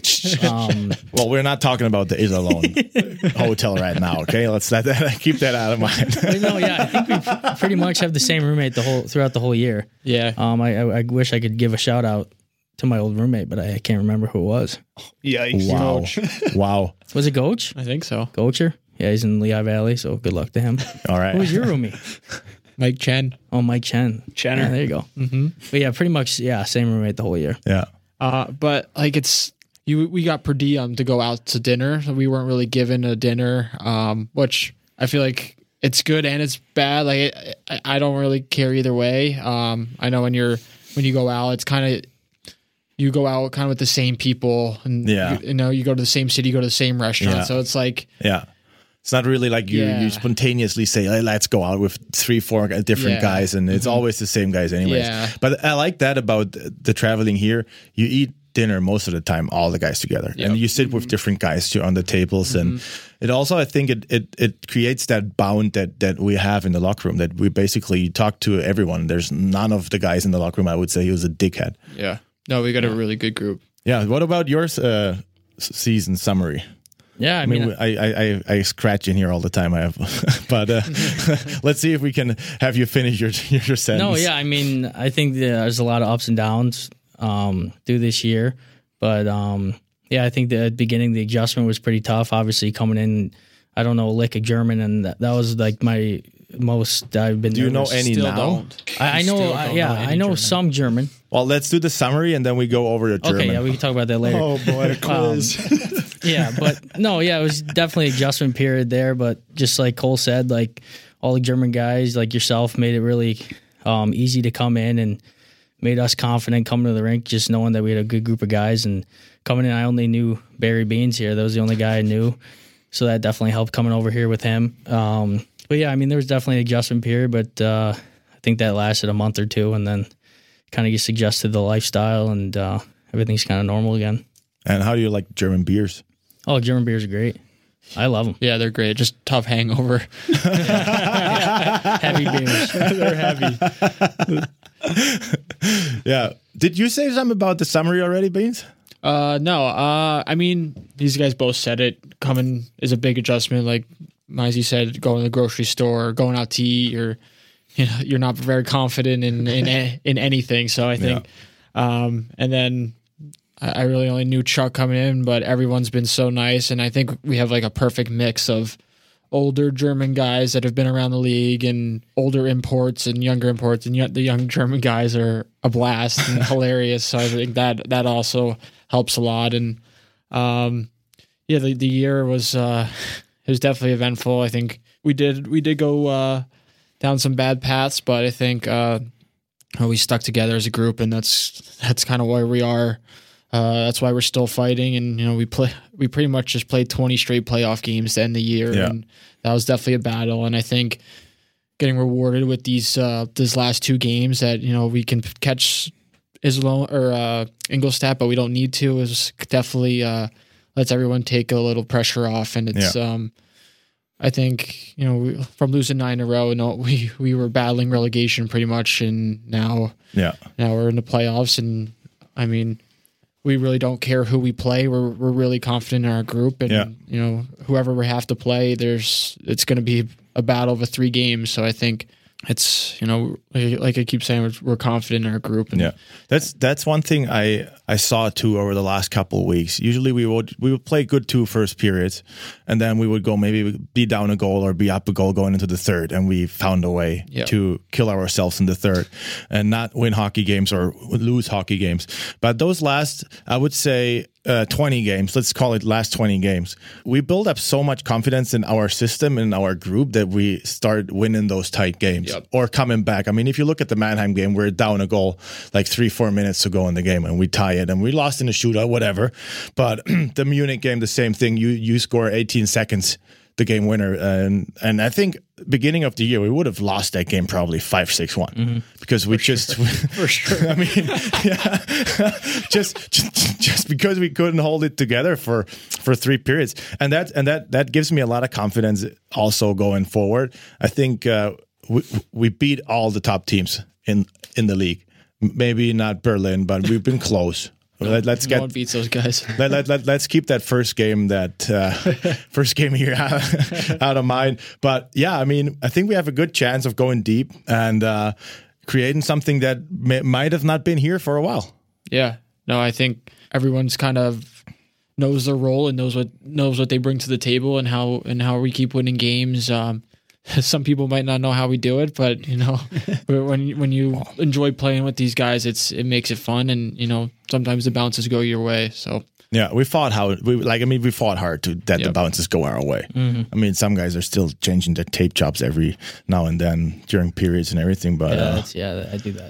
Um, Well, we're not talking about the Iserlohn hotel right now. Okay, let's let that, keep that out of mind. but no, yeah, I think we pr- pretty much have the same roommate the whole throughout the whole year. Yeah. Um, I, I, I wish I could give a shout out to my old roommate, but I, I can't remember who it was. Yikes. Wow, wow. Was it Goach? I think so. Goacher? Yeah, he's in Lehigh Valley, so good luck to him. All right. Who was your roomie? Mike Chen. Oh, Mike Chen. Chenner. Yeah, there you go. Mm-hmm. But yeah, pretty much, yeah, same roommate the whole year. Yeah. Uh, but like it's you, we got per diem to go out to dinner. So we weren't really given a dinner, um, which I feel like it's good and it's bad. Like I, I don't really care either way. Um, I know when you're when you go out, it's kind of you go out kind of with the same people, and Yeah. you, you know you go to the same city, you go to the same restaurant. Yeah. So it's like Yeah. It's not really like you, Yeah. you spontaneously say, hey, let's go out with three, four different Yeah. guys, and it's always the same guys anyways. Yeah. But I like that about the traveling here. You eat dinner most of the time, all the guys together, Yep. and you sit with different guys too on the tables, and it also, I think, it, it it creates that bond that that we have in the locker room, that we basically talk to everyone. There's none of the guys in the locker room I would say he was a dickhead. Yeah. No, we got a really good group. Yeah. What about your uh, season summary? Yeah, I I mean, mean, I, I, I, I scratch in here all the time. I have, but uh, let's see if we can have you finish your your sentence. no, yeah, I mean, I think there's a lot of ups and downs um, through this year, but um, yeah, I think the beginning, the adjustment was pretty tough. Obviously, coming in, I don't know a lick of German, and that, that was like my most I've been. Do you know nervous. any Still now? don't. I, I know, Still uh, don't yeah, know any I know German. some German. Well, let's do the summary and then we go over the German. Okay, yeah, we can talk about that later. Oh boy, a quiz. Yeah, but no, yeah, it was definitely adjustment period there. But just like Cole said, like all the German guys, like yourself, made it really um, easy to come in and made us confident coming to the rink, just knowing that we had a good group of guys. And coming in, I only knew Barry Beans here. That was the only guy I knew. So that definitely helped coming over here with him. Um, but yeah, I mean, there was definitely an adjustment period, but uh, I think that lasted a month or two, and then kind of just adjusted the lifestyle, and uh, everything's kind of normal again. And how do you like German beers? Oh, German beers are great. I love them. Yeah, they're great. Just tough hangover. Heavy beers. They're heavy. Yeah. Did you say something about the summary already, Beans? Uh, no. Uh, I mean, these guys both said it. Coming is a big adjustment. Like Mizey said, going to the grocery store, going out to eat, you're, you know, you're not very confident in in in anything. So I think, um, and then I I really only knew Chuck coming in, but everyone's been so nice, and I think we have like a perfect mix of older German guys that have been around the league and older imports and younger imports, and yet the young German guys are a blast and hilarious. So I think that that also helps a lot. And um, yeah, the the year was uh, it was definitely eventful. I think we did we did go uh, down some bad paths, but I think uh, we stuck together as a group, and that's that's kind of where we are. Uh, that's why we're still fighting, and you know we play. We pretty much just played twenty straight playoff games to end the year, Yeah. and that was definitely a battle. And I think getting rewarded with these uh, these last two games that you know we can catch Islo or uh, Ingolstadt, but we don't need to is definitely uh, lets everyone take a little pressure off, and it's. Yeah. Um, I think you know we, from losing nine in a row, no, we we were battling relegation pretty much, and now Yeah. now we're in the playoffs, and I mean. We really don't care who we play. We're we're really confident in our group, and Yeah. you know whoever we have to play, there's it's going to be a battle of a three games. So I think it's you know like, like I keep saying, we're, we're confident in our group. And Yeah, that's that's one thing I I saw too over the last couple of weeks. Usually we would we would play good two first periods, and then we would go maybe be down a goal or be up a goal going into the third, and we found a way Yeah. to kill ourselves in the third and not win hockey games or lose hockey games. But those last, I would say. Uh, twenty games, let's call it last twenty games. We build up so much confidence in our system and our group that we start winning those tight games Yep. or coming back. I mean, if you look at the Mannheim game, we're down a goal like three, four minutes to go in the game and we tie it and we lost in a shootout, whatever. But the Munich game, the same thing. You you score eighteen seconds, the game winner. And and I think beginning of the year, we would have lost that game probably five six one mm-hmm. because we For just, sure. For sure. I mean, yeah, just, just just because we couldn't hold it together for, for three periods. And that, and that, that gives me a lot of confidence also going forward. I think uh, we, we beat all the top teams in, in the league. Maybe not Berlin, but we've been close. Let, let's no get one beats those guys. let, let, let, let's keep that first game that uh, first game here out, out of mind. But yeah, I mean, I think we have a good chance of going deep and uh, creating something that may, might have not been here for a while. Yeah. No, I think everyone's kind of knows their role and knows what knows what they bring to the table and how and how we keep winning games. Um, some people might not know how we do it, but you know, when when you enjoy playing with these guys, it's it makes it fun, and you know, sometimes the bounces go your way. So yeah, we fought how we like. I mean, we fought hard to that Yep. the bounces go our way. Mm-hmm. I mean, some guys are still changing their tape chops every now and then during periods and everything. But Yeah, uh, that's, yeah, I do that.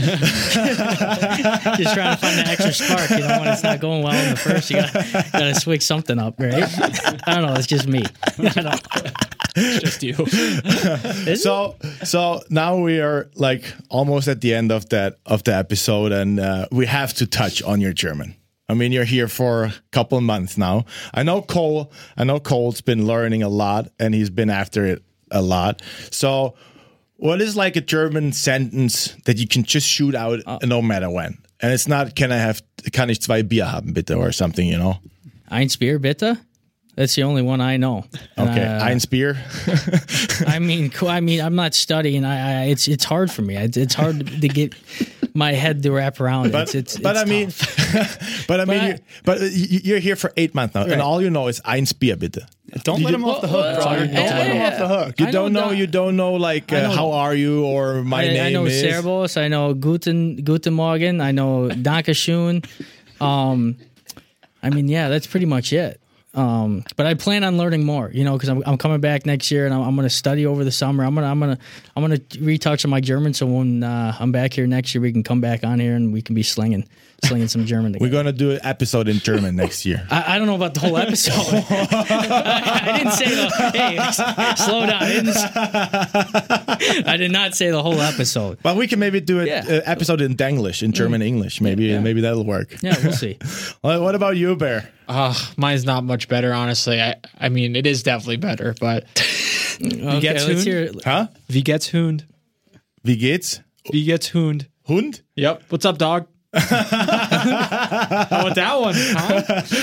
Just trying to find that extra spark. You know, when it's not going well in the first, you gotta, gotta switch something up, right? I don't know. It's just me. I don't, it's just you. so so now we are like almost at the end of that of the episode, and uh, we have to touch on your German. I mean, you're here for a couple of months now. I know Cole. I know Cole's been learning a lot, and he's been after it a lot. So, what is like a German sentence that you can just shoot out uh, no matter when? And it's not, can I have, kann ich zwei Bier haben, bitte, or something, you know? Eins Bier, bitte? That's the only one I know. Okay, uh, Eins Bier. I mean, I mean, I'm not studying. I, I it's it's hard for me. It's, it's hard to get my head to wrap around. But, it's, it's, but it's I mean, but I mean, but, you, but you're here for eight months now, right. and all you know is Eins Bier, bitte. Don't you let him off the hook, bro. Don't let him off the hook. You don't know. You don't know. Like, uh, how are you or my I, name I know is. Servus. I know Guten Guten Morgen. I know Dankeschön. Um, I mean, yeah, that's pretty much it. Um, but I plan on learning more, you know, because I'm, I'm coming back next year and I'm, I'm going to study over the summer. I'm gonna I'm gonna I'm gonna retouch on my German, so when uh, I'm back here next year, we can come back on here and we can be slinging slinging some German together. We're going to do an episode in German next year. I, I don't know about the whole episode. I, I didn't say the hey, slow down. I, didn't, I did not say the whole episode. But we can maybe do an Yeah. uh, episode in Denglish, in German Mm. English. Maybe Yeah. maybe that'll work. Yeah, we'll see. Well, what about you, Bear? Uh, mine's not much better, honestly. I, I mean, it is definitely better, but Okay, gets let's Hoon? hear it. Huh? wie geht's Hund? Wie geht's? Wie geht's Hund? Hund? Yep. What's up, dog? How about that one? Huh?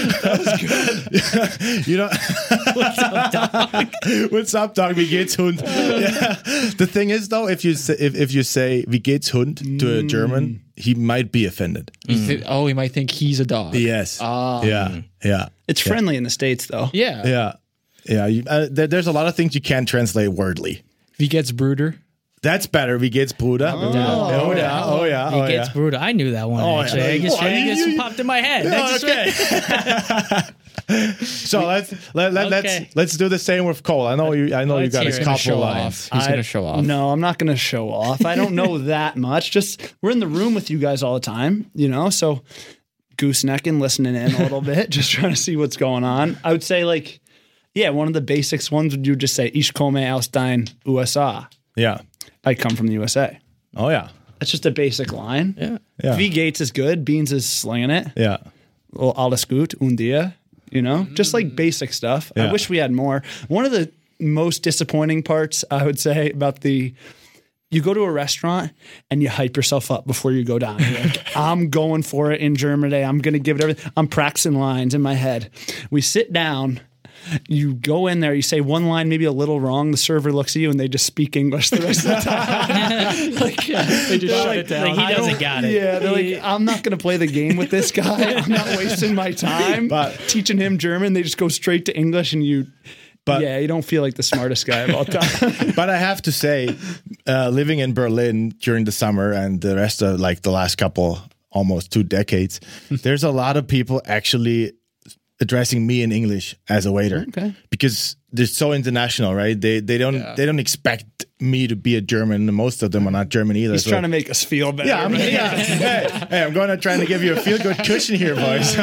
You know, what's up, dog? What's up, dog? Wie geht's, Hund? Yeah. The thing is, though, if you say, if, if you say "Wie geht's, Hund" to a German, he might be offended. You thi- oh, he might think he's a dog. Yes. Ah. Yeah. Yeah. It's friendly in the States, though. Yeah. Yeah. Yeah. You, uh, there, there's a lot of things you can't translate wordly. Wie geht's Bruder? That's better. Wie geht's, Bruder? Oh, yeah. Oh, yeah. He Oh, gets yeah. brutal. I knew that one, Oh, actually. yeah. I just, Oh, I you- just you- popped in my head. I Oh, just- okay. So let's let, let, Okay. let's let's do the same with Cole. I know you. I know you Let's got hear a it. couple Show lines. off. He's I- gonna show off. No, I'm not going to show off. I don't know that much. Just we're in the room with you guys all the time, you know. So goosenecking, listening in a little bit, just trying to see what's going on. I would say like, yeah, one of the basics ones would you just say "Ich komme aus den U S A." Yeah. I come from the U S A. Oh yeah. That's just a basic line. Yeah. Yeah. V Gates is good. Beans is slinging it. Yeah. Well, alles gut, un dia. You know, just like basic stuff. Yeah. I wish we had more. One of the most disappointing parts, I would say, about the you go to a restaurant and you hype yourself up before you go down. You're like, I'm going for it in German today. I'm going to give it everything. I'm practicing lines in my head. We sit down. You go in there, you say one line maybe a little wrong. The server looks at you and they just speak English the rest of the time. like, they just shut like- it down. like he I doesn't don't- got it. Yeah, they're like, I'm not going to play the game with this guy. I'm not wasting my time But- teaching him German. They just go straight to English and you, But- yeah, you don't feel like the smartest guy of all time. But I have to say, uh, living in Berlin during the summer and the rest of like the last couple, almost two decades, there's a lot of people actually addressing me in English as a waiter. Okay. Because they're so international, right? They they don't Yeah. they don't expect me to be a German. Most of them are not German either. He's so- trying to make us feel better. Yeah, I'm, yeah. hey, hey, I'm going to try to give you a feel good cushion here, boys.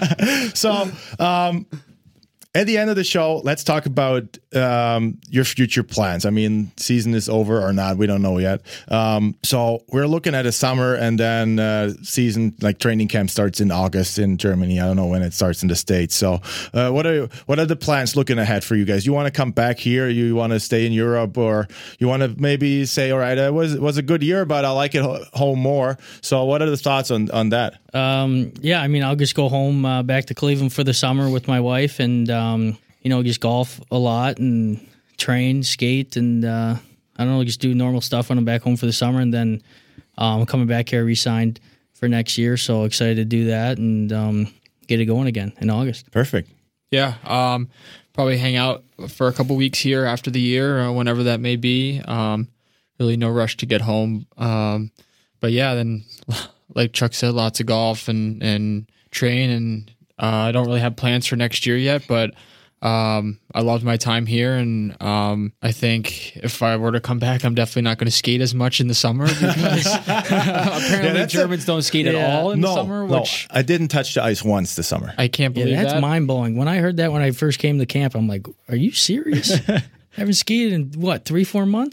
So, um, at the end of the show, let's talk about um, your future plans. I mean, season is over or not, we don't know yet. Um, so we're looking at a summer, and then uh, season, like training camp, starts in August in Germany. I don't know when it starts in the States. So, uh, what are what are the plans looking ahead for you guys? You want to come back here? You want to stay in Europe, or you want to maybe say, all right, it was it was a good year, but I like it ho- home more. So, what are the thoughts on on that? Um, yeah, I mean, I'll just go home uh, back to Cleveland for the summer with my wife and, um, you know, just golf a lot and train, skate, and uh, I don't know, just do normal stuff when I'm back home for the summer. And then um, I'm coming back here, re-signed for next year. So excited to do that and um, get it going again in August. Perfect. Yeah, um, probably hang out for a couple weeks here after the year, uh, whenever that may be. Um, really no rush to get home. Um, but yeah, then like Chuck said, lots of golf and, and train. And uh, I don't really have plans for next year yet, but um, I loved my time here. And um, I think if I were to come back, I'm definitely not going to skate as much in the summer because apparently that's a- Germans don't skate at Yeah. all in no, the summer, no, which I didn't touch the ice once this summer. I can't Yeah, believe that's that. mind blowing. When I heard that when I first came to camp, I'm like, are you serious? Haven't skied in what, three, four months?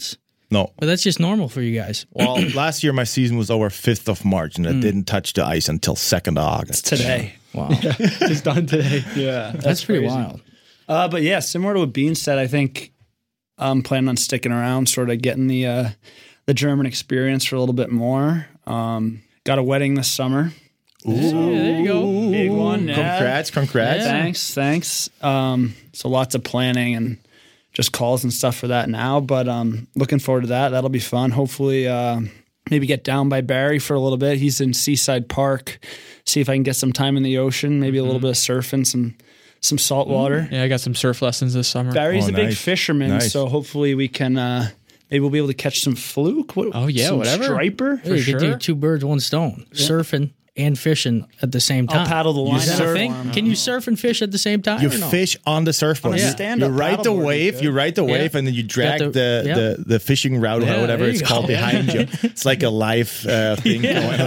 No. But that's just normal for you guys. Well, last year my season was over fifth of March, and it didn't touch the ice until second of August. Today. Wow. It's done today. Yeah. That's, That's pretty crazy. wild. Uh, but yeah, similar to what Bean said, I think I'm planning on sticking around, sort of getting the uh, the German experience for a little bit more. Um, got a wedding this summer. Ooh, there you go. Big one. Yeah. Congrats, congrats. Yeah. Thanks, thanks. Um, so lots of planning and just calls and stuff for that now. But um, looking forward to that. That'll be fun. Hopefully, uh, maybe get down by Barry for a little bit. He's in Seaside Park. See if I can get some time in the ocean. Maybe a little bit of surfing, some some salt water. Yeah, I got some surf lessons this summer. Barry's Oh, a big nice. fisherman, Nice. so hopefully we can. Uh, maybe we'll be able to catch some fluke. What, Oh, yeah, some whatever. striper. Hey, you sure. could do two birds, one stone. Surfing and fishing at the same time. I'll paddle the line. Is that a out thing? for him. Can you surf and fish at the same time? You or no? fish on the surfboard. On a You- stand-up you ride the paddleboard, wave, you you could. ride the wave, Yeah. and then you drag Got the, the- yeah. the, the fishing route Yeah, or whatever there it's you called go. behind you. It's like a live uh, thing going on.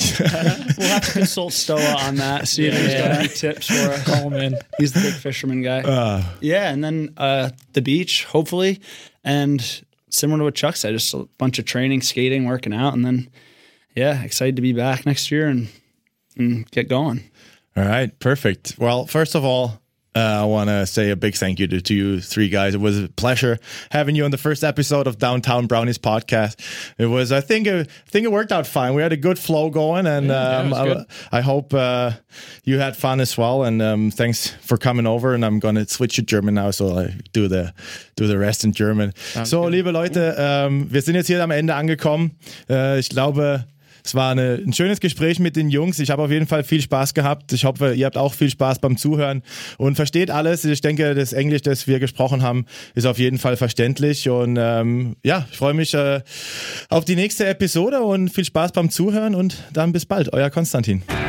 We'll have to consult Stoa on that. See if he's got any tips for us. Call him in. He's the big fisherman guy. yeah, and then uh, the beach, hopefully, and similar to what Chuck said, just a bunch of training, skating, working out, and then yeah, excited to be back next year and, and get going. All right, perfect. Well, first of all, uh, I want to say a big thank you to, to you three guys. It was a pleasure having you on the first episode of Downtown Brownies podcast. It was, I think, uh, I think it worked out fine. We had a good flow going, and Yeah, um, it was I, good. I hope uh, you had fun as well. And um, thanks for coming over. And I'm gonna switch to German now, so I do the do the rest in German. So, liebe Leute, ähm, wir sind jetzt hier am Ende angekommen. Äh, ich glaube, es war eine, ein schönes Gespräch mit den Jungs. Ich habe auf jeden Fall viel Spaß gehabt. Ich hoffe, ihr habt auch viel Spaß beim Zuhören und versteht alles. Ich denke, das Englisch, das wir gesprochen haben, ist auf jeden Fall verständlich. Und ähm, ja, ich freue mich äh, auf die nächste Episode und viel Spaß beim Zuhören und dann bis bald. Euer Konstantin.